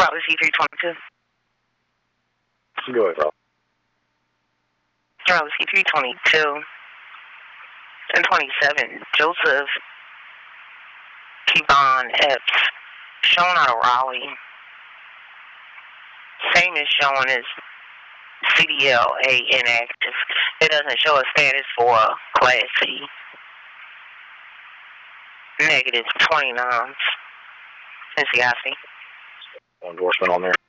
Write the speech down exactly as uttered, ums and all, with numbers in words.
Charlie C three twenty-two. Go ahead, bro. Charlie C three twenty-two and twenty-seven. Joseph Kevon Epps. Shown out of Raleigh. Same is showing as C D L A inactive. It doesn't show a status for Class C. Negative twenty-nine. N C I C. Endorsement on there.